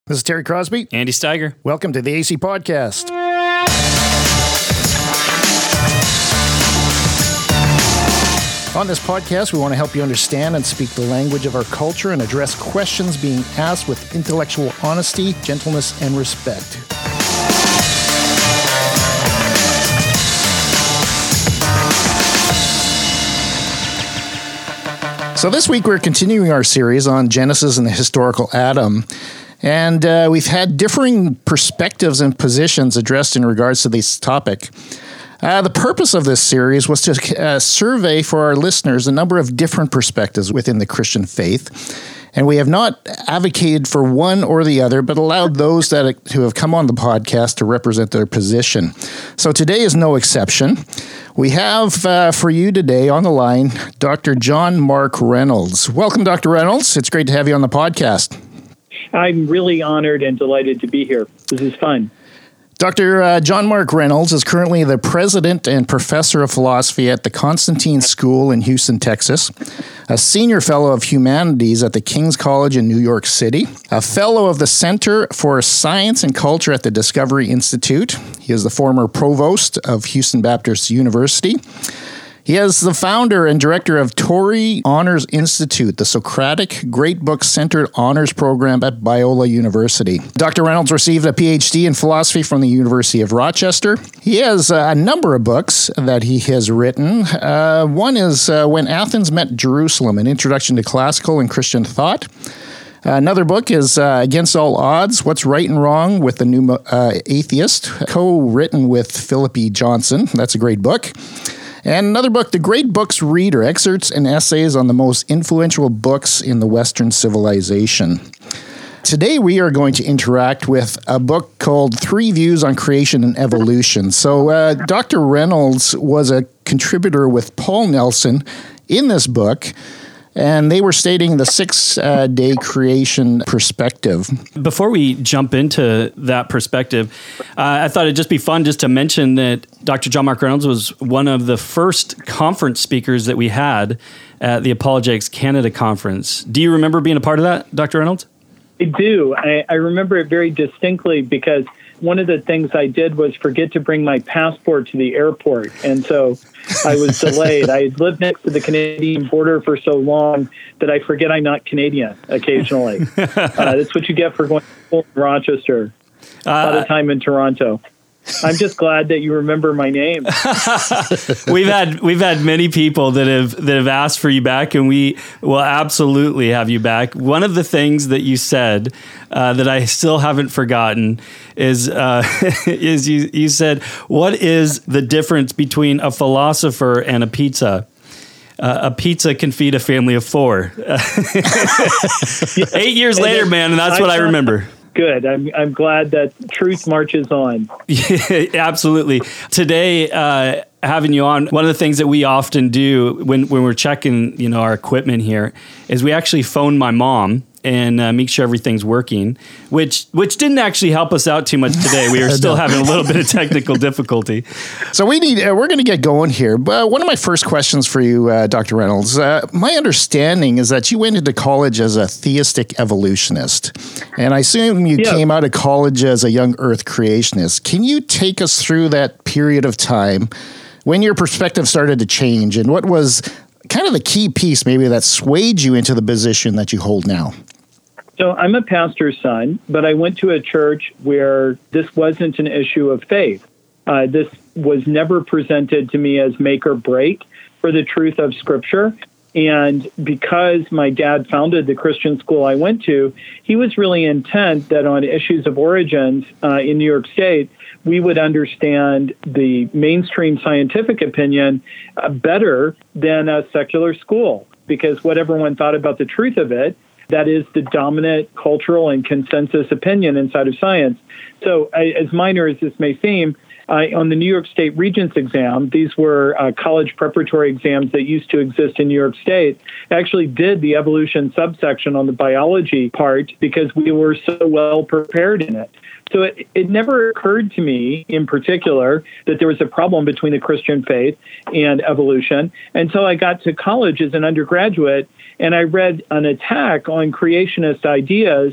This is Terry Crosby. Andy Steiger. Welcome to the AC Podcast. On this podcast, we want to help you understand and speak the language of our culture and address questions being asked with intellectual honesty, gentleness, and respect. So this week, we're continuing our series on Genesis and the historical Adam. And we've had differing perspectives and positions addressed in regards to this topic. The purpose of this series was to survey for our listeners a number of different perspectives within the Christian faith. And we have not advocated for one or the other, but allowed those who have come on the podcast to represent their position. So today is no exception. We have for you today on the line, Dr. John Mark Reynolds. Welcome, Dr. Reynolds. It's great to have you on the podcast. I'm really honored and delighted to be here. This is fun. Dr. John Mark Reynolds is currently the president and professor of philosophy at the Constantine School in Houston, Texas, a senior fellow of humanities at the King's College in New York City, a fellow of the Center for Science and Culture at the Discovery Institute. He is the former provost of Houston Baptist University. He is the founder and director of Torrey Honors Institute, the Socratic Great Book-centered honors program at Biola University. Dr. Reynolds received a PhD in philosophy from the University of Rochester. He has a number of books that he has written. One is When Athens Met Jerusalem, An Introduction to Classical and Christian Thought. Another book is Against All Odds, What's Right and Wrong with the New Atheist, co-written with Philip E. Johnson. That's a great book. And another book, The Great Books Reader, Excerpts and Essays on the Most Influential Books in the Western Civilization. Today we are going to interact with a book called Three Views on Creation and Evolution. So Dr. Reynolds was a contributor with Paul Nelson in this book, and they were stating the six-day creation perspective. Before we jump into that perspective, I thought it'd just be fun just to mention that Dr. John Mark Reynolds was one of the first conference speakers that we had at the Apologetics Canada Conference. Do you remember being a part of that, Dr. Reynolds? I do. I remember it very distinctly because one of the things I did was forget to bring my passport to the airport. And so I was delayed. I had lived next to the Canadian border for so long that I forget I'm not Canadian occasionally. That's what you get for going to Rochester. A lot of time in Toronto. I'm just glad that you remember my name. We've had many people that have asked for you back, and we will absolutely have you back. One of the things that you said that I still haven't forgotten is you said, "What is the difference between a philosopher and a pizza?" A pizza can feed a family of four. 8 years later, man, and that's what I remember. Good. I'm glad that truth marches on. Yeah, absolutely. Today, having you on, one of the things that we often do when we're checking, our equipment here is we actually phone my mom and make sure everything's working, which didn't actually help us out too much today. We were still having a little bit of technical difficulty. So we're going to get going here. But one of my first questions for you, Dr. Reynolds, my understanding is that you went into college as a theistic evolutionist, and I assume you came out of college as a young Earth creationist. Can you take us through that period of time when your perspective started to change, and what was kind of the key piece maybe that swayed you into the position that you hold now? So I'm a pastor's son, but I went to a church where this wasn't an issue of faith. This was never presented to me as make or break for the truth of Scripture. And because my dad founded the Christian school I went to, he was really intent that on issues of origins in New York State, we would understand the mainstream scientific opinion better than a secular school, because what everyone thought about the truth of it, that is the dominant cultural and consensus opinion inside of science. So as minor as this may seem, on the New York State Regents exam, these were college preparatory exams that used to exist in New York State, I actually did the evolution subsection on the biology part because we were so well prepared in it. So it never occurred to me in particular that there was a problem between the Christian faith and evolution until I got to college as an undergraduate and I read an attack on creationist ideas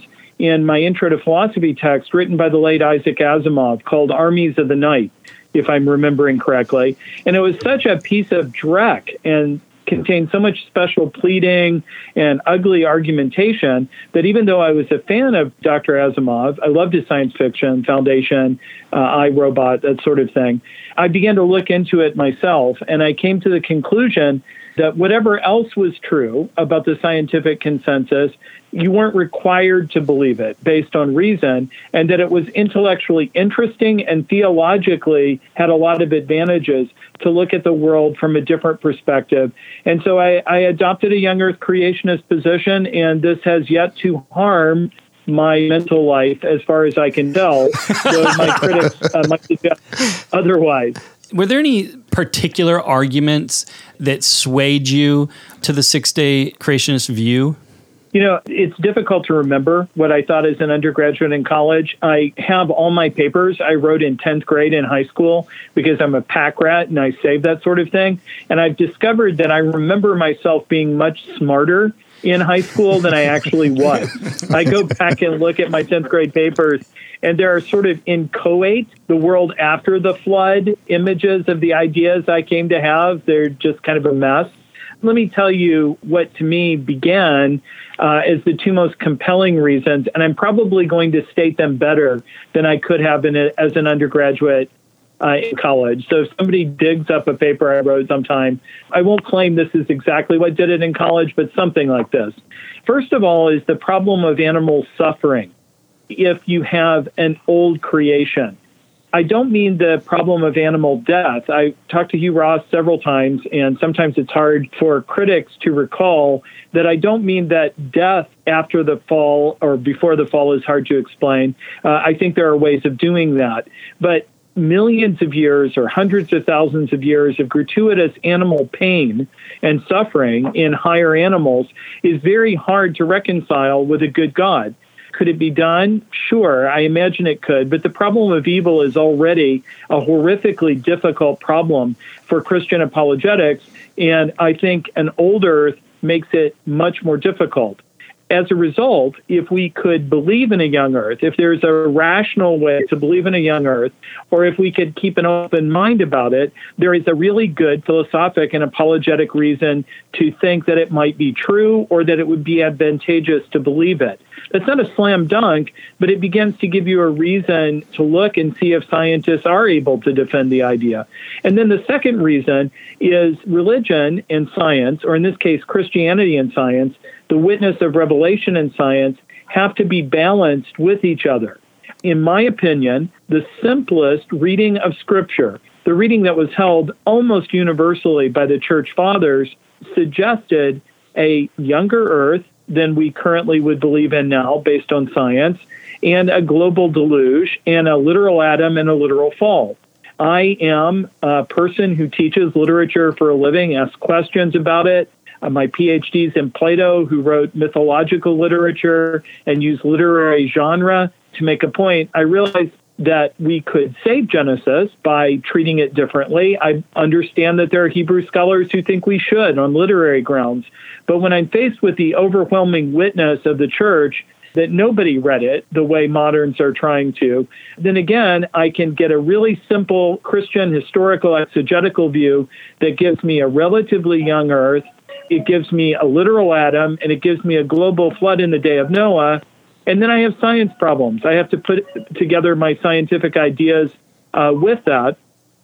in my intro to philosophy text written by the late Isaac Asimov called Armies of the Night, if I'm remembering correctly. And it was such a piece of dreck and contained so much special pleading and ugly argumentation that even though I was a fan of Dr. Asimov, I loved his science fiction, Foundation, I, Robot, that sort of thing, I began to look into it myself, and I came to the conclusion that whatever else was true about the scientific consensus, you weren't required to believe it based on reason, and that it was intellectually interesting and theologically had a lot of advantages to look at the world from a different perspective. And so I adopted a young earth creationist position, and this has yet to harm my mental life as far as I can tell, though my critics might suggest otherwise. Were there any particular arguments that swayed you to the six-day creationist view? You know, it's difficult to remember what I thought as an undergraduate in college. I have all my papers I wrote in 10th grade in high school because I'm a pack rat and I save that sort of thing. And I've discovered that I remember myself being much smarter in high school than I actually was. I go back and look at my 10th grade papers, and there are sort of inchoate, the world after the flood images of the ideas I came to have. They're just kind of a mess. Let me tell you what to me began as the two most compelling reasons, and I'm probably going to state them better than I could have as an undergraduate in college. So if somebody digs up a paper I wrote sometime, I won't claim this is exactly what did it in college, but something like this. First of all is the problem of animal suffering if you have an old creation. I don't mean the problem of animal death. I talked to Hugh Ross several times, and sometimes it's hard for critics to recall that I don't mean that death after the fall or before the fall is hard to explain. I think there are ways of doing that. But millions of years or hundreds of thousands of years of gratuitous animal pain and suffering in higher animals is very hard to reconcile with a good God. Could it be done? Sure, I imagine it could. But the problem of evil is already a horrifically difficult problem for Christian apologetics, and I think an old earth makes it much more difficult. As a result, if we could believe in a young earth, if there's a rational way to believe in a young earth, or if we could keep an open mind about it, there is a really good philosophic and apologetic reason to think that it might be true or that it would be advantageous to believe it. That's not a slam dunk, but it begins to give you a reason to look and see if scientists are able to defend the idea. And then the second reason is religion and science, or in this case, Christianity and science, the witness of revelation and science have to be balanced with each other. In my opinion, the simplest reading of Scripture, the reading that was held almost universally by the Church Fathers, suggested a younger earth than we currently would believe in now based on science, and a global deluge, and a literal Adam and a literal fall. I am a person who teaches literature for a living, asks questions about it. My PhD's in Plato, who wrote mythological literature and used literary genre to make a point. I realized that we could save Genesis by treating it differently. I understand that there are Hebrew scholars who think we should on literary grounds. But when I'm faced with the overwhelming witness of the church that nobody read it the way moderns are trying to, then again, I can get a really simple Christian historical exegetical view that gives me a relatively young earth. It gives me a literal Adam, and it gives me a global flood in the day of Noah. And then I have science problems. I have to put together my scientific ideas with that.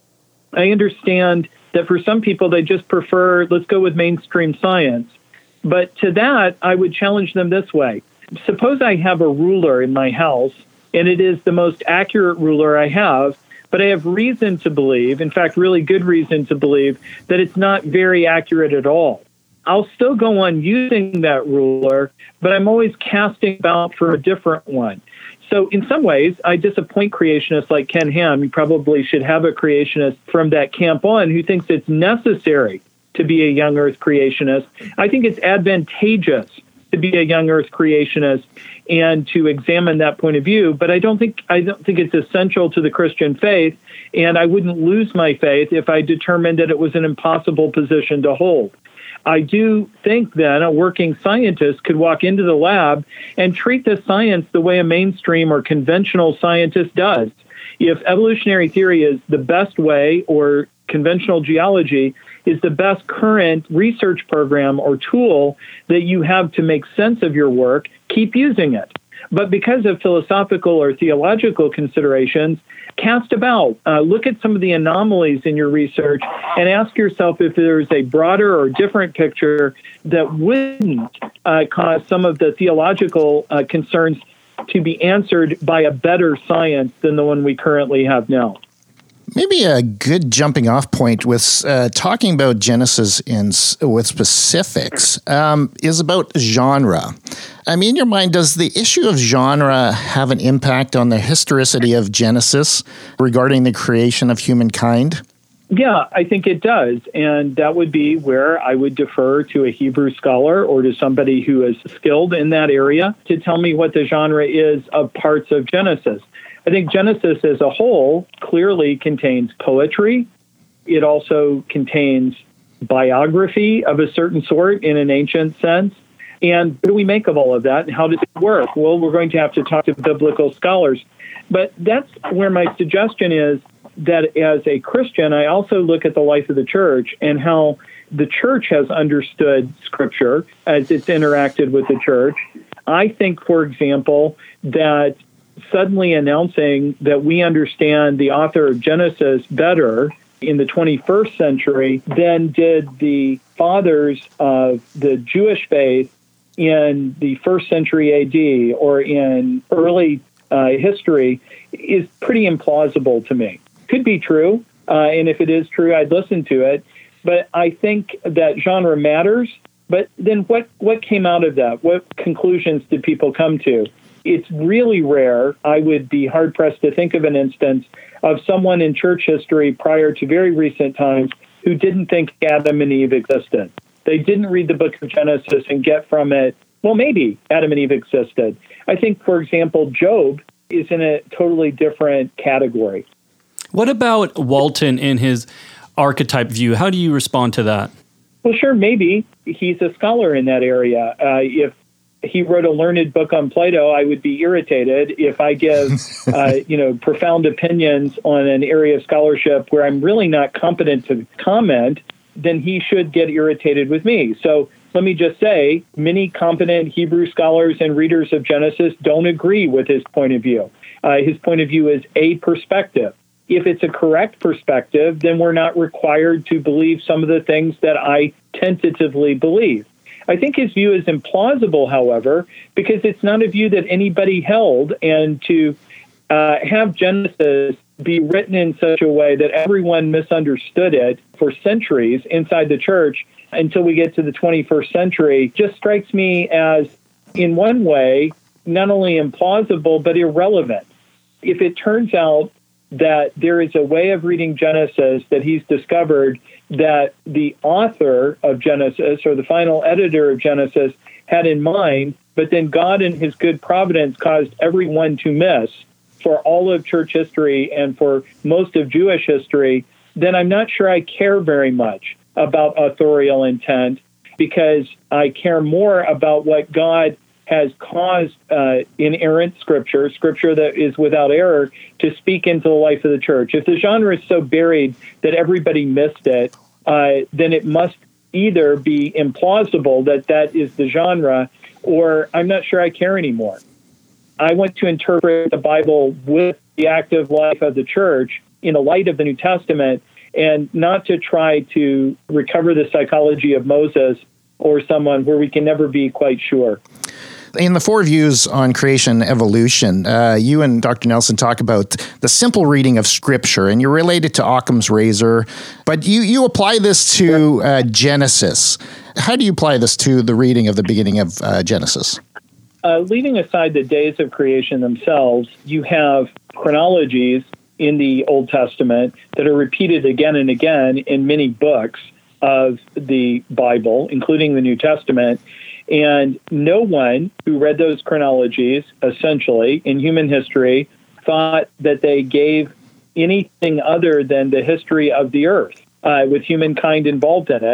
I understand that for some people, they just prefer, let's go with mainstream science. But to that, I would challenge them this way. Suppose I have a ruler in my house, and it is the most accurate ruler I have, but I have reason to believe, in fact, really good reason to believe, that it's not very accurate at all. I'll still go on using that ruler, but I'm always casting about for a different one. So in some ways, I disappoint creationists like Ken Ham. You probably should have a creationist from that camp on who thinks it's necessary to be a young earth creationist. I think it's advantageous to be a young earth creationist and to examine that point of view, but I don't think it's essential to the Christian faith, and I wouldn't lose my faith if I determined that it was an impossible position to hold. I do think that a working scientist could walk into the lab and treat the science the way a mainstream or conventional scientist does. If evolutionary theory is the best way, or conventional geology is the best current research program or tool that you have to make sense of your work, keep using it. But because of philosophical or theological considerations, cast about, look at some of the anomalies in your research and ask yourself if there's a broader or different picture that wouldn't cause some of the theological concerns to be answered by a better science than the one we currently have now. Maybe a good jumping off point with talking about Genesis with specifics is about genre. I mean, in your mind, does the issue of genre have an impact on the historicity of Genesis regarding the creation of humankind? Yeah, I think it does. And that would be where I would defer to a Hebrew scholar or to somebody who is skilled in that area to tell me what the genre is of parts of Genesis. I think Genesis as a whole clearly contains poetry. It also contains biography of a certain sort in an ancient sense. And what do we make of all of that? And how does it work? Well, we're going to have to talk to biblical scholars. But that's where my suggestion is that as a Christian, I also look at the life of the church and how the church has understood Scripture as it's interacted with the church. I think, for example, that suddenly announcing that we understand the author of Genesis better in the 21st century than did the fathers of the Jewish faith in the first century AD or in early history is pretty implausible to me. Could be true, and if it is true, I'd listen to it. But I think that genre matters. But then what came out of that? What conclusions did people come to? It's really rare. I would be hard-pressed to think of an instance of someone in church history prior to very recent times who didn't think Adam and Eve existed. They didn't read the book of Genesis and get from it, well, maybe Adam and Eve existed. I think, for example, Job is in a totally different category. What about Walton in his archetype view? How do you respond to that? Well, sure, maybe. He's a scholar in that area. If he wrote a learned book on Plato, I would be irritated. If I give, profound opinions on an area of scholarship where I'm really not competent to comment, then he should get irritated with me. So let me just say, many competent Hebrew scholars and readers of Genesis don't agree with his point of view. His point of view is a perspective. If it's a correct perspective, then we're not required to believe some of the things that I tentatively believe. I think his view is implausible, however, because it's not a view that anybody held, and to have Genesis be written in such a way that everyone misunderstood it for centuries inside the church until we get to the 21st century just strikes me as, in one way, not only implausible, but irrelevant. If it turns out that there is a way of reading Genesis that he's discovered that the author of Genesis or the final editor of Genesis had in mind, but then God in his good providence caused everyone to miss for all of church history and for most of Jewish history, then I'm not sure I care very much about authorial intent, because I care more about what God has caused inerrant scripture that is without error, to speak into the life of the church. If the genre is so buried that everybody missed it, then it must either be implausible that is the genre, or I'm not sure I care anymore. I want to interpret the Bible with the active life of the church in the light of the New Testament, and not to try to recover the psychology of Moses or someone where we can never be quite sure. In the four views on creation and evolution, you and Dr. Nelson talk about the simple reading of Scripture, and you're related to Occam's razor, but you apply this to Genesis. How do you apply this to the reading of the beginning of Genesis? Leaving aside the days of creation themselves, you have chronologies in the Old Testament that are repeated again and again in many books of the Bible, including the New Testament. And no one who read those chronologies, essentially, in human history, thought that they gave anything other than the history of the earth, with humankind involved in it.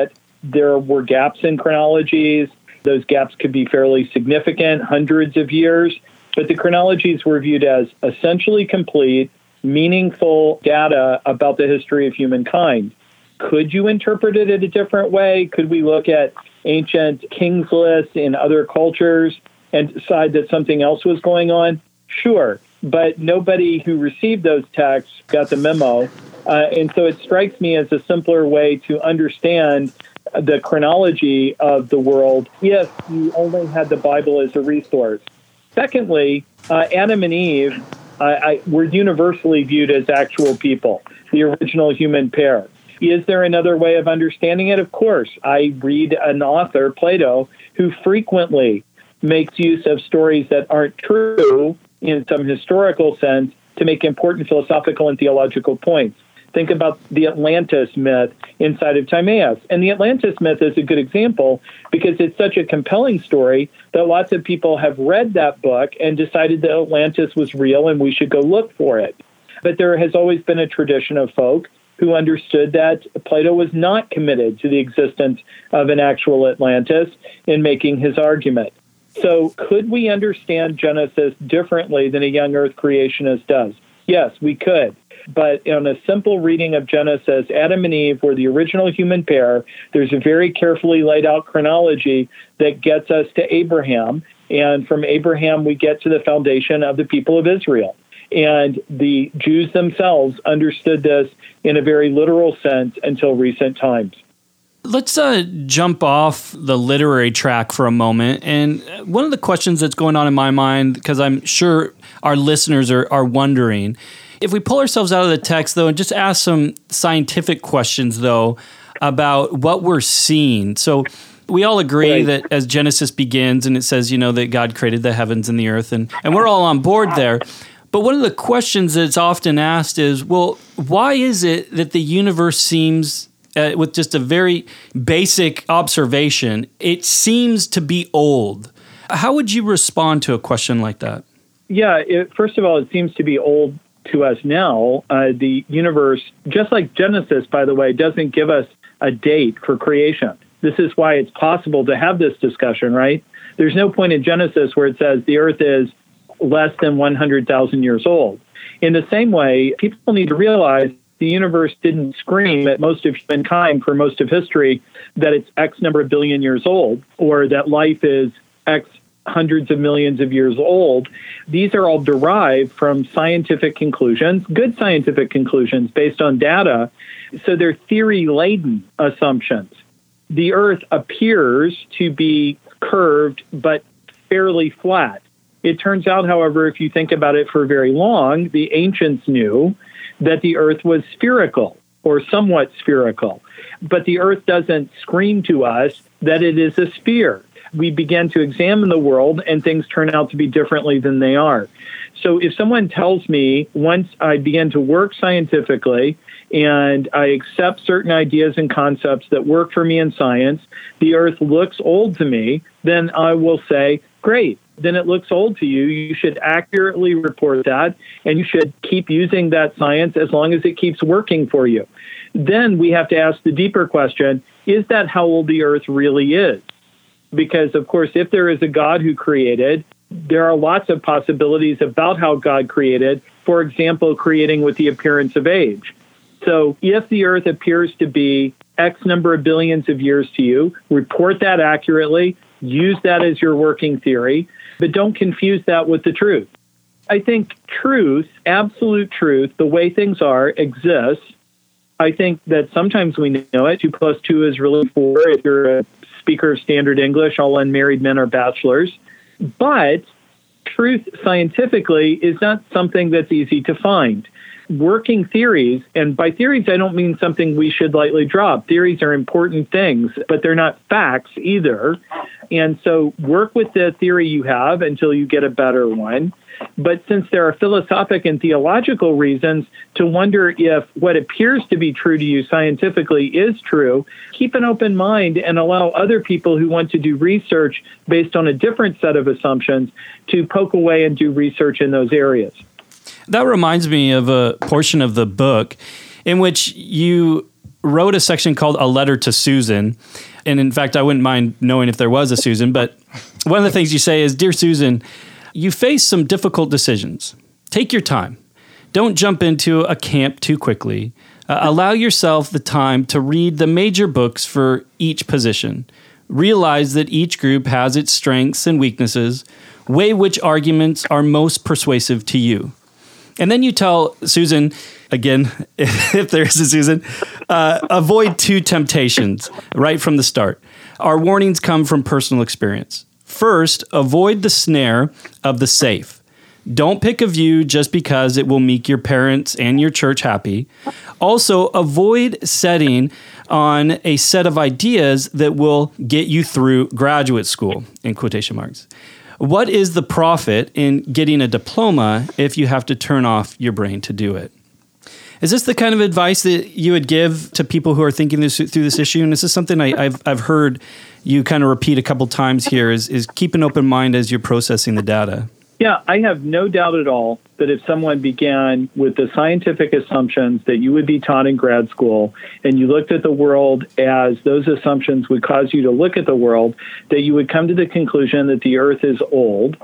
there were gaps in chronologies. Those gaps could be fairly significant, hundreds of years, but the chronologies were viewed as essentially complete, meaningful data about the history of humankind. Could you interpret it in a different way? Could we look at ancient kings lists in other cultures and decide that something else was going on? Sure, but nobody who received those texts got the memo. And so it strikes me as a simpler way to understand the chronology of the world if you only had the Bible as a resource. Secondly, Adam and Eve were universally viewed as actual people, the original human pair. Is there another way of understanding it? Of course. I read an author, Plato, who frequently makes use of stories that aren't true in some historical sense to make important philosophical and theological points. Think about the Atlantis myth inside of Timaeus. And the Atlantis myth is a good example because it's such a compelling story that lots of people have read that book and decided that Atlantis was real and we should go look for it. But there has always been a tradition of folk who understood that Plato was not committed to the existence of an actual Atlantis in making his argument. So could we understand Genesis differently than a young earth creationist does? Yes, we could. But in a simple reading of Genesis, Adam and Eve were the original human pair. There's a very carefully laid out chronology that gets us to Abraham. And from Abraham, we get to the foundation of the people of Israel. And the Jews themselves understood this in a very literal sense until recent times. Let's jump off the literary track for a moment. And one of the questions that's going on in my mind, because I'm sure our listeners are wondering, if we pull ourselves out of the text, though, and just ask some scientific questions, though, about what we're seeing. So we all agree that as Genesis begins and it says, that God created the heavens and the earth, and we're all on board there. But one of the questions that's often asked is, well, why is it that the universe seems, with just a very basic observation, it seems to be old? How would you respond to a question like that? Yeah, first of all, it seems to be old to us now. The universe, just like Genesis, by the way, doesn't give us a date for creation. This is why it's possible to have this discussion, right? There's no point in Genesis where it says the earth is less than 100,000 years old. In the same way, people need to realize the universe didn't scream at most of humankind for most of history that it's X number of billion years old, or that life is X hundreds of millions of years old. These are all derived from scientific conclusions, good scientific conclusions based on data. So they're theory-laden assumptions. The Earth appears to be curved, but fairly flat. It turns out, however, if you think about it for very long, the ancients knew that the Earth was spherical or somewhat spherical. But the Earth doesn't scream to us that it is a sphere. We begin to examine the world and things turn out to be differently than they are. So if someone tells me, once I begin to work scientifically and I accept certain ideas and concepts that work for me in science, the Earth looks old to me, then I will say, great. Then it looks old to you. You should accurately report that, and you should keep using that science as long as it keeps working for you. Then we have to ask the deeper question, is that how old the Earth really is? Because, of course, if there is a God who created, there are lots of possibilities about how God created, for example, creating with the appearance of age. So if the Earth appears to be X number of billions of years to you, report that accurately, use that as your working theory, but don't confuse that with the truth. I think truth, absolute truth, the way things are, exists. I think that sometimes we know it. 2 + 2 is really 4. If you're a speaker of standard English, all unmarried men are bachelors. But truth scientifically is not something that's easy to find. Working theories, and by theories I don't mean something we should lightly drop. Theories are important things, but they're not facts either. And so work with the theory you have until you get a better one. But since there are philosophic and theological reasons to wonder if what appears to be true to you scientifically is true, keep an open mind and allow other people who want to do research based on a different set of assumptions to poke away and do research in those areas. That reminds me of a portion of the book in which you wrote a section called A Letter to Susan. And in fact, I wouldn't mind knowing if there was a Susan, but one of the things you say is, Dear Susan, you face some difficult decisions. Take your time. Don't jump into a camp too quickly. Allow yourself the time to read the major books for each position. Realize that each group has its strengths and weaknesses. Weigh which arguments are most persuasive to you. And then you tell Susan, again, if there is a Susan, avoid two temptations right from the start. Our warnings come from personal experience. First, avoid the snare of the safe. Don't pick a view just because it will make your parents and your church happy. Also, avoid setting on a set of ideas that will get you through graduate school, in quotation marks. What is the profit in getting a diploma if you have to turn off your brain to do it? Is this the kind of advice that you would give to people who are thinking through this issue? And this is something I've heard you kind of repeat a couple times here, is keep an open mind as you're processing the data. Yeah, I have no doubt at all that if someone began with the scientific assumptions that you would be taught in grad school, and you looked at the world as those assumptions would cause you to look at the world, that you would come to the conclusion that the earth is old.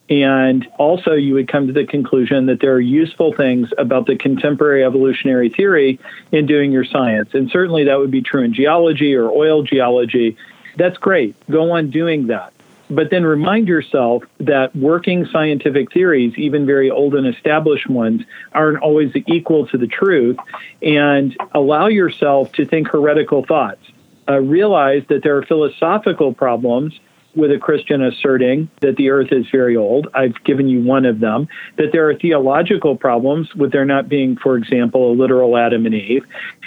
And also you would come to the conclusion that there are useful things about the contemporary evolutionary theory in doing your science. And certainly that would be true in geology or oil geology. That's great. Go on doing that. But then remind yourself that working scientific theories, even very old and established ones, aren't always equal to the truth, and allow yourself to think heretical thoughts. Realize that there are philosophical problems with a Christian asserting that the earth is very old. I've given you one of them. That there are theological problems with there not being, for example, a literal Adam and Eve.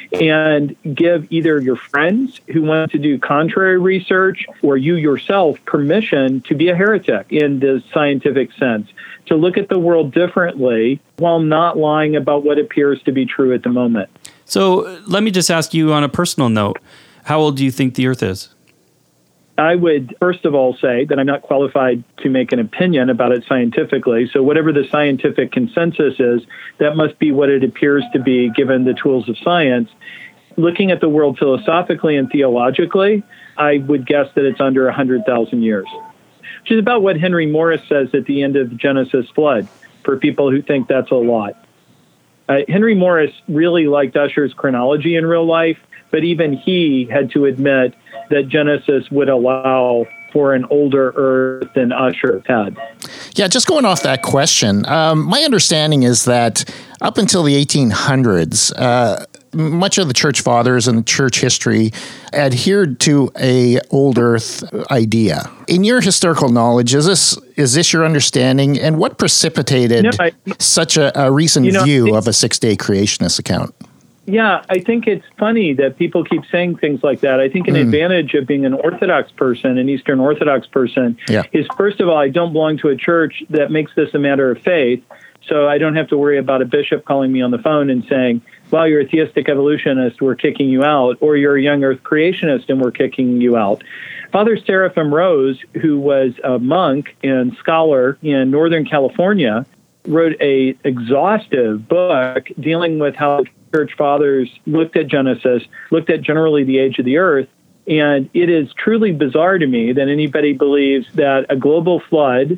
And give either your friends who want to do contrary research or you yourself permission to be a heretic in the scientific sense, to look at the world differently while not lying about what appears to be true at the moment. So let me just ask you on a personal note, how old do you think the earth is? I would, first of all, say that I'm not qualified to make an opinion about it scientifically. So whatever the scientific consensus is, that must be what it appears to be given the tools of science. Looking at the world philosophically and theologically, I would guess that it's under 100,000 years, which is about what Henry Morris says at the end of Genesis flood, for people who think that's a lot. Henry Morris really liked Ussher's chronology in real life, but even he had to admit that Genesis would allow for an older earth than Ussher had. Yeah, just going off that question, my understanding is that up until the 1800s, much of the church fathers and church history adhered to a old earth idea. In your historical knowledge, is this your understanding? And what precipitated such a recent view of a 6-day creationist account? Yeah, I think it's funny that people keep saying things like that. I think an advantage of being an Orthodox person, an Eastern Orthodox person, is, first of all, I don't belong to a church that makes this a matter of faith. So I don't have to worry about a bishop calling me on the phone and saying, well, you're a theistic evolutionist, we're kicking you out, or you're a young earth creationist and we're kicking you out. Father Seraphim Rose, who was a monk and scholar in Northern California, wrote an exhaustive book dealing with how church fathers looked at Genesis, looked at generally the age of the earth, and it is truly bizarre to me that anybody believes that a global flood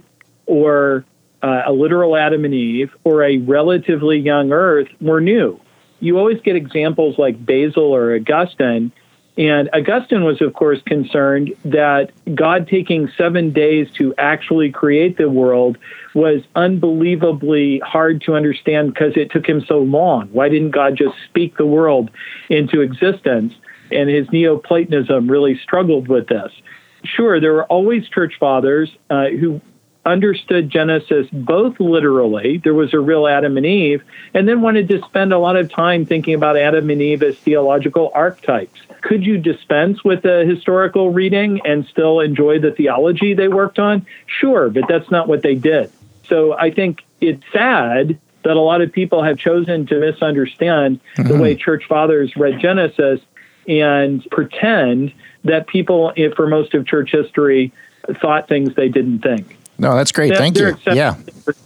or a literal Adam and Eve or a relatively young earth were new. You always get examples like Basil or Augustine, and Augustine was, of course, concerned that God taking 7 days to actually create the world was unbelievably hard to understand because it took him so long. Why didn't God just speak the world into existence? And his Neoplatonism really struggled with this. Sure, there were always church fathers who understood Genesis both literally, there was a real Adam and Eve, and then wanted to spend a lot of time thinking about Adam and Eve as theological archetypes. Could you dispense with the historical reading and still enjoy the theology they worked on? Sure, but that's not what they did. So I think it's sad that a lot of people have chosen to misunderstand the way church fathers read Genesis and pretend that people, for most of church history, thought things they didn't think. No, that's great. Thank you. Yeah.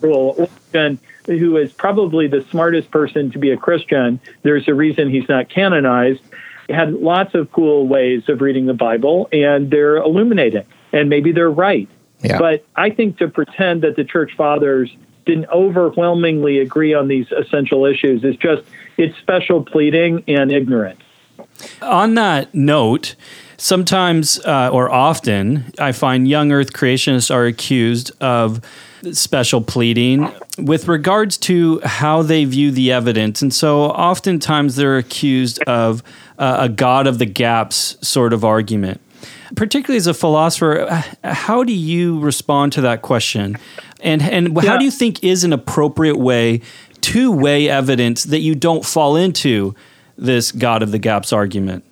Origen, who is probably the smartest person to be a Christian, there's a reason he's not canonized. had lots of cool ways of reading the Bible, and they're illuminating, and maybe they're right. Yeah. But I think to pretend that the church fathers didn't overwhelmingly agree on these essential issues it's special pleading and ignorance. On that note, sometimes or often, I find young earth creationists are accused of special pleading with regards to how they view the evidence. And so oftentimes they're accused of a God of the gaps sort of argument. Particularly as a philosopher, how do you respond to that question? And how do you think is an appropriate way to weigh evidence that you don't fall into this God of the gaps argument?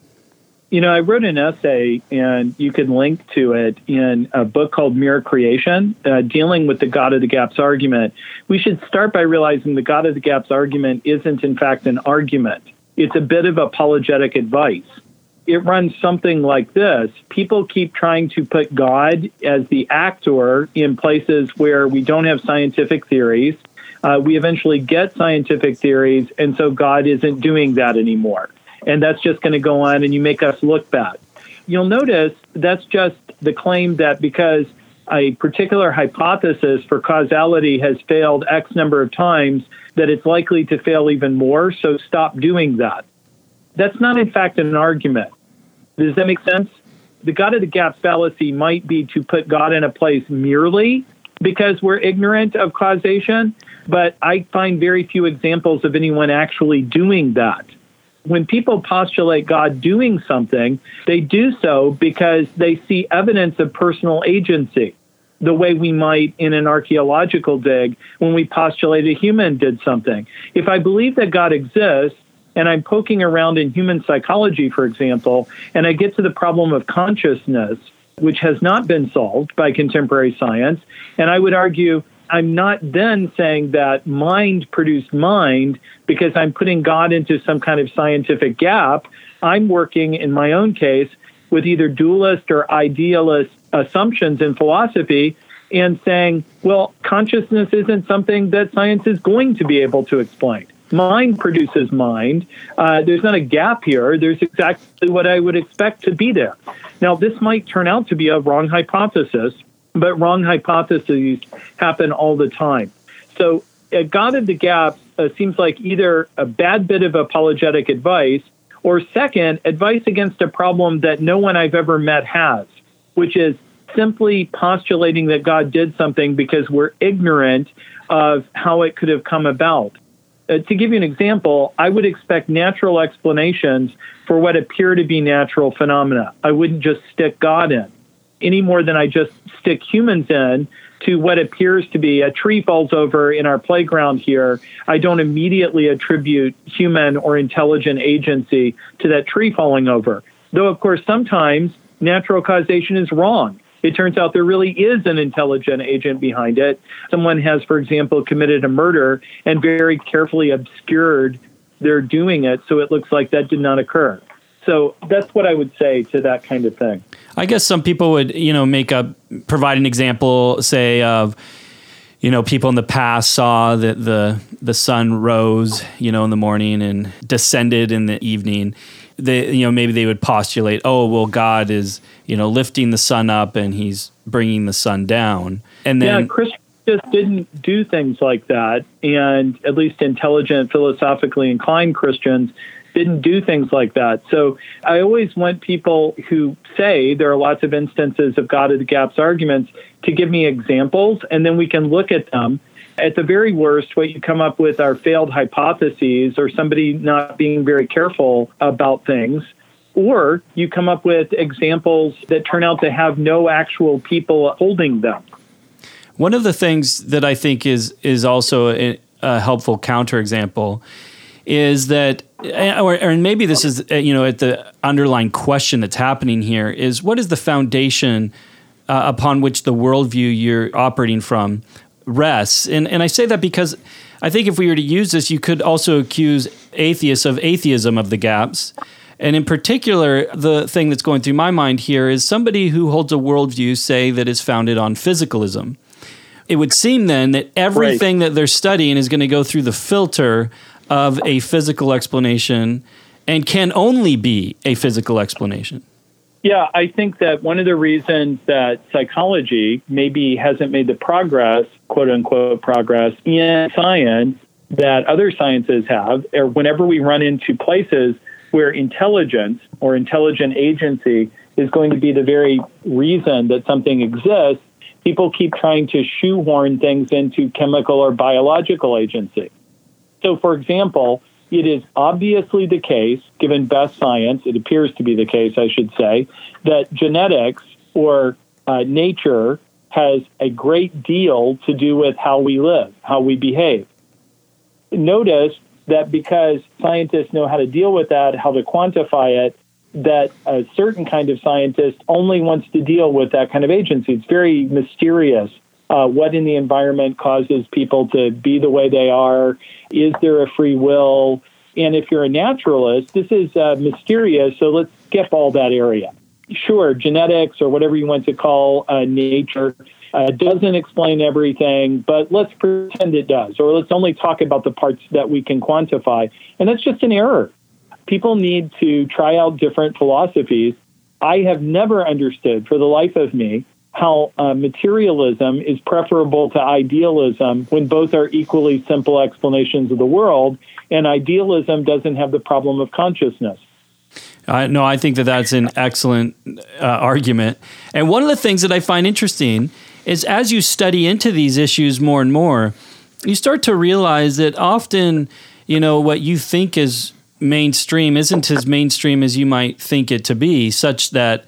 I wrote an essay, and you can link to it in a book called Mere Creation, dealing with the God of the gaps argument. We should start by realizing the God of the gaps argument isn't, in fact, an argument. It's a bit of apologetic advice. It runs something like this. People keep trying to put God as the actor in places where we don't have scientific theories. We eventually get scientific theories, and so God isn't doing that anymore. And that's just going to go on, and you make us look bad. You'll notice that's just the claim that because a particular hypothesis for causality has failed X number of times, that it's likely to fail even more, so stop doing that. That's not, in fact, an argument. Does that make sense? The God of the gaps fallacy might be to put God in a place merely because we're ignorant of causation, but I find very few examples of anyone actually doing that. When people postulate God doing something, they do so because they see evidence of personal agency, the way we might in an archaeological dig when we postulate a human did something. If I believe that God exists, and I'm poking around in human psychology, for example, and I get to the problem of consciousness, which has not been solved by contemporary science, and I would argue I'm not then saying that mind produced mind because I'm putting God into some kind of scientific gap. I'm working, in my own case, with either dualist or idealist assumptions in philosophy and saying, well, consciousness isn't something that science is going to be able to explain. Mind produces mind. There's not a gap here. There's exactly what I would expect to be there. Now, this might turn out to be a wrong hypothesis, but wrong hypotheses happen all the time. So a God of the gaps seems like either a bad bit of apologetic advice or second, advice against a problem that no one I've ever met has, which is simply postulating that God did something because we're ignorant of how it could have come about. To give you an example, I would expect natural explanations for what appear to be natural phenomena. I wouldn't just stick God in any more than I just stick humans in to what appears to be a tree falls over in our playground here. I don't immediately attribute human or intelligent agency to that tree falling over. Though, of course, sometimes natural causation is wrong. It turns out there really is an intelligent agent behind it. Someone has, for example, committed a murder and very carefully obscured their doing it so it looks like that did not occur. So that's what I would say to that kind of thing. I guess some people would, provide an example, say, of, people in the past saw that the sun rose, in the morning and descended in the evening. Maybe they would postulate, God is, lifting the sun up and he's bringing the sun down. And then Christians just didn't do things like that. And at least intelligent, philosophically inclined Christians didn't do things like that. So I always want people who say there are lots of instances of God of the gaps arguments to give me examples, and then we can look at them. At the very worst, what you come up with are failed hypotheses or somebody not being very careful about things, or you come up with examples that turn out to have no actual people holding them. One of the things that I think is also a helpful counterexample is that, or maybe this is, at the underlying question that's happening here is, what is the foundation upon which the worldview you're operating from rests? And I say that because I think if we were to use this, you could also accuse atheists of atheism of the gaps. And in particular, the thing that's going through my mind here is somebody who holds a worldview, say, that is founded on physicalism. It would seem then that everything that they're studying is going to go through the filter of a physical explanation, and can only be a physical explanation? Yeah, I think that one of the reasons that psychology maybe hasn't made the progress, quote unquote progress, in science that other sciences have, or whenever we run into places where intelligence or intelligent agency is going to be the very reason that something exists, people keep trying to shoehorn things into chemical or biological agency. So, for example, it is obviously the case, given best science, it appears to be the case, I should say, that genetics or nature has a great deal to do with how we live, how we behave. Notice that because scientists know how to deal with that, how to quantify it, that a certain kind of scientist only wants to deal with that kind of agency. It's very mysterious. What in the environment causes people to be the way they are? Is there a free will? And if you're a naturalist, this is mysterious, so let's skip all that area. Sure, genetics or whatever you want to call nature doesn't explain everything, but let's pretend it does, or let's only talk about the parts that we can quantify. And that's just an error. People need to try out different philosophies. I have never understood, for the life of me, how materialism is preferable to idealism when both are equally simple explanations of the world, and idealism doesn't have the problem of consciousness. No, I think that that's an excellent argument. And one of the things that I find interesting is as you study into these issues more and more, you start to realize that often, what you think is mainstream isn't as mainstream as you might think it to be, such that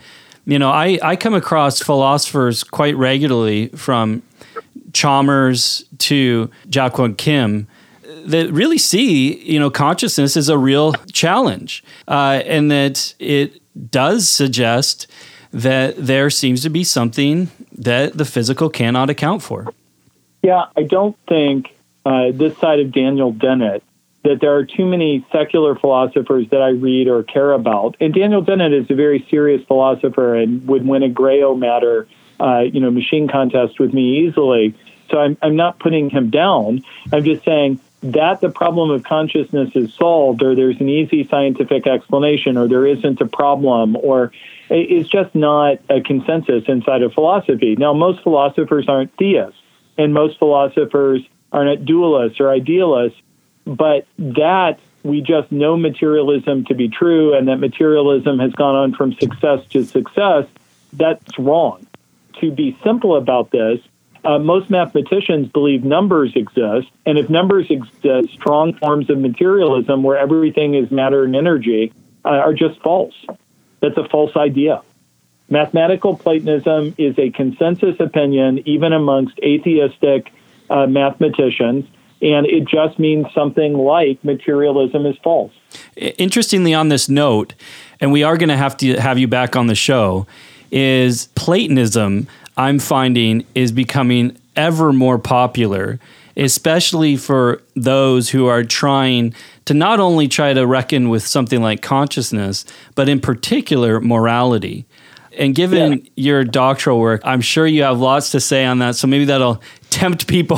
I come across philosophers quite regularly, from Chalmers to Jaquan Kim, that really see, consciousness as a real challenge, and that it does suggest that there seems to be something that the physical cannot account for. Yeah, I don't think this side of Daniel Dennett that there are too many secular philosophers that I read or care about. And Daniel Dennett is a very serious philosopher and would win a Grail Matter, machine contest with me easily. So I'm not putting him down. I'm just saying that the problem of consciousness is solved, or there's an easy scientific explanation, or there isn't a problem, or it's just not a consensus inside of philosophy. Now, most philosophers aren't theists, and most philosophers are not dualists or idealists, but that we just know materialism to be true, and that materialism has gone on from success to success, that's wrong. To be simple about this, most mathematicians believe numbers exist, and if numbers exist, strong forms of materialism where everything is matter and energy are just false. That's a false idea. Mathematical Platonism is a consensus opinion even amongst atheistic mathematicians, and it just means something like materialism is false. Interestingly, on this note, and we are going to have you back on the show, is Platonism, I'm finding, is becoming ever more popular, especially for those who are trying to not only try to reckon with something like consciousness, but in particular, morality. And given your doctoral work, I'm sure you have lots to say on that. So maybe that'll tempt people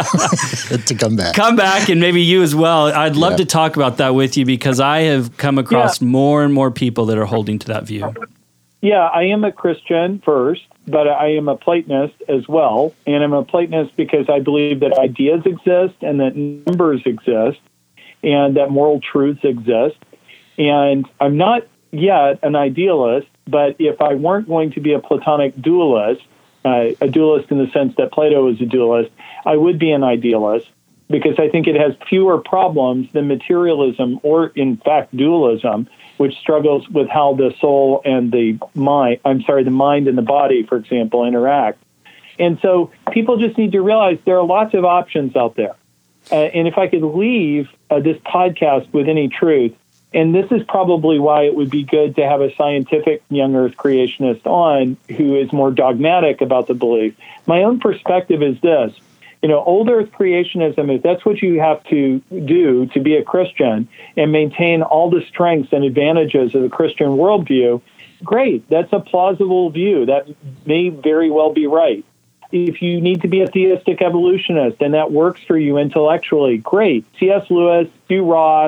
to come back. Come back, and maybe you as well. I'd love to talk about that with you, because I have come across more and more people that are holding to that view. Yeah, I am a Christian first, but I am a Platonist as well. And I'm a Platonist because I believe that ideas exist and that numbers exist and that moral truths exist. And I'm not yet an idealist, but if I weren't going to be a Platonic dualist, a dualist in the sense that Plato is a dualist, I would be an idealist, because I think it has fewer problems than materialism, or in fact dualism, which struggles with how the soul and the mind and the body, for example, interact. And so people just need to realize there are lots of options out there. And if I could leave this podcast with any truth, and this is probably why it would be good to have a scientific young earth creationist on who is more dogmatic about the belief. My own perspective is this. Old earth creationism, if that's what you have to do to be a Christian and maintain all the strengths and advantages of the Christian worldview, great. That's a plausible view. That may very well be right. If you need to be a theistic evolutionist and that works for you intellectually, great. C.S. Lewis, Hugh Ross,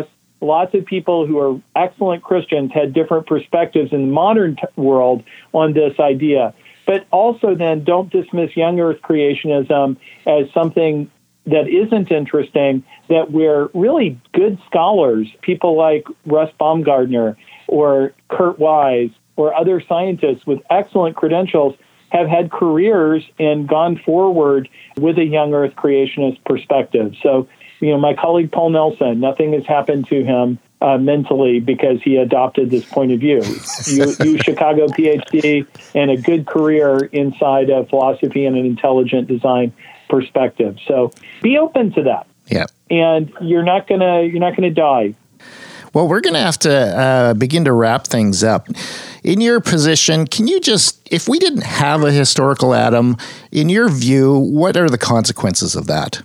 lots of people who are excellent Christians had different perspectives in the modern world on this idea. But also then don't dismiss young earth creationism as something that isn't interesting, that where really good scholars, people like Russ Baumgardner or Kurt Wise or other scientists with excellent credentials have had careers and gone forward with a young earth creationist perspective. So, my colleague Paul Nelson, nothing has happened to him mentally because he adopted this point of view. You Chicago PhD and a good career inside of philosophy and an intelligent design perspective. So be open to that. Yeah. And you're not gonna die. Well, we're going to have to begin to wrap things up. In your position, can you if we didn't have a historical Adam, in your view, what are the consequences of that?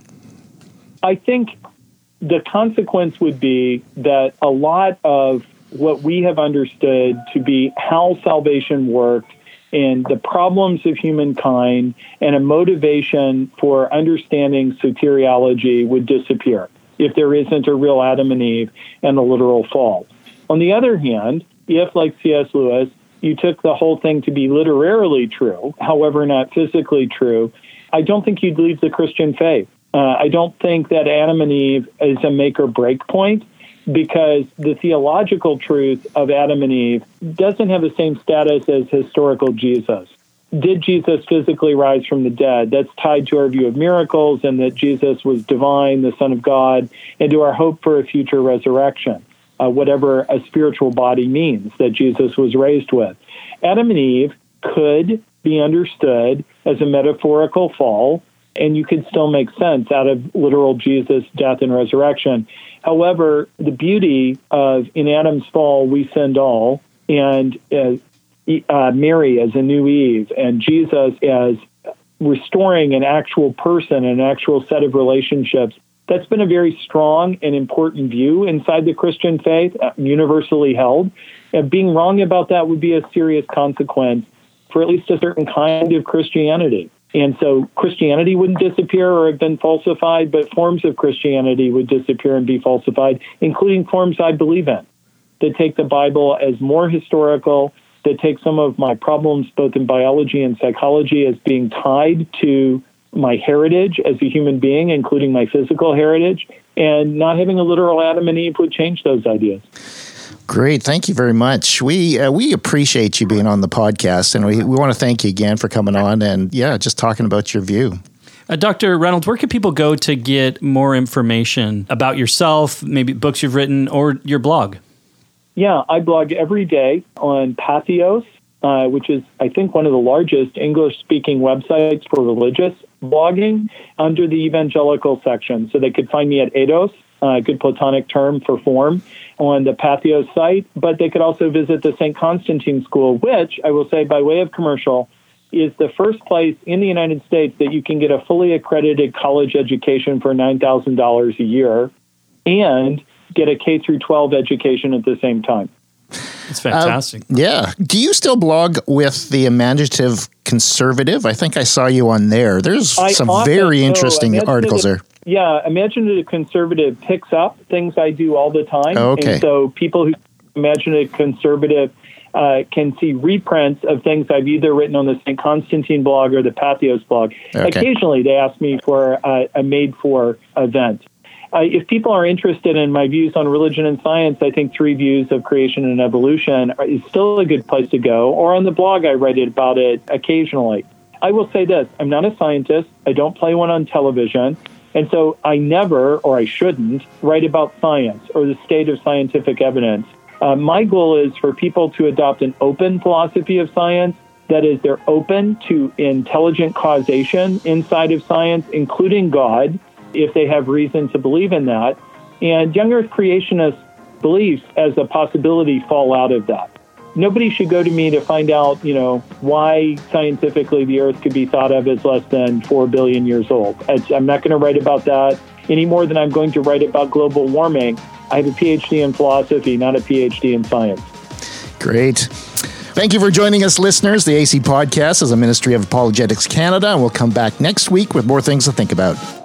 I think the consequence would be that a lot of what we have understood to be how salvation worked and the problems of humankind and a motivation for understanding soteriology would disappear if there isn't a real Adam and Eve and a literal fall. On the other hand, if, like C.S. Lewis, you took the whole thing to be literarily true, however not physically true, I don't think you'd leave the Christian faith. I don't think that Adam and Eve is a make or break point, because the theological truth of Adam and Eve doesn't have the same status as historical Jesus. Did Jesus physically rise from the dead? That's tied to our view of miracles and that Jesus was divine, the Son of God, and to our hope for a future resurrection, whatever a spiritual body means that Jesus was raised with. Adam and Eve could be understood as a metaphorical fall, and you could still make sense out of literal Jesus' death and resurrection. However, the beauty of in Adam's fall, we sinned all, and Mary as a new Eve, and Jesus as restoring an actual person, an actual set of relationships, that's been a very strong and important view inside the Christian faith, universally held. And being wrong about that would be a serious consequence for at least a certain kind of Christianity. And so Christianity wouldn't disappear or have been falsified, but forms of Christianity would disappear and be falsified, including forms I believe in, that take the Bible as more historical, that take some of my problems, both in biology and psychology, as being tied to my heritage as a human being, including my physical heritage, and not having a literal Adam and Eve would change those ideas. Great. Thank you very much. We appreciate you being on the podcast, and we want to thank you again for coming on and, just talking about your view. Dr. Reynolds, where can people go to get more information about yourself, maybe books you've written, or your blog? Yeah, I blog every day on Patheos, which is, I think, one of the largest English-speaking websites for religious blogging, under the evangelical section. So they could find me at eidos, a good Platonic term for form, on the Patheos site. But they could also visit the St. Constantine School, which, I will say by way of commercial, is the first place in the United States that you can get a fully accredited college education for $9,000 a year and get a K through 12 education at the same time. It's fantastic. Do you still blog with the Imaginative Conservative? I think I saw you on there. There's some very interesting articles there. Yeah, Imaginative Conservative picks up things I do all the time. Oh, okay. And so people who Imaginative Conservative can see reprints of things I've either written on the St. Constantine blog or the Patheos blog. Okay. Occasionally they ask me for a made-for event. If people are interested in my views on religion and science, I think 3 Views of Creation and Evolution is still a good place to go. Or on the blog, I write about it occasionally. I will say this, I'm not a scientist. I don't play one on television. And so I never, or I shouldn't, write about science or the state of scientific evidence. My goal is for people to adopt an open philosophy of science. That is, they're open to intelligent causation inside of science, including God, if they have reason to believe in that. And young earth creationist beliefs as a possibility fall out of that. Nobody should go to me to find out, why scientifically the earth could be thought of as less than 4 billion years old. I'm not going to write about that any more than I'm going to write about global warming. I have a PhD in philosophy, not a PhD in science. Great. Thank you for joining us, listeners. The AC Podcast is a ministry of Apologetics Canada, and we'll come back next week with more things to think about.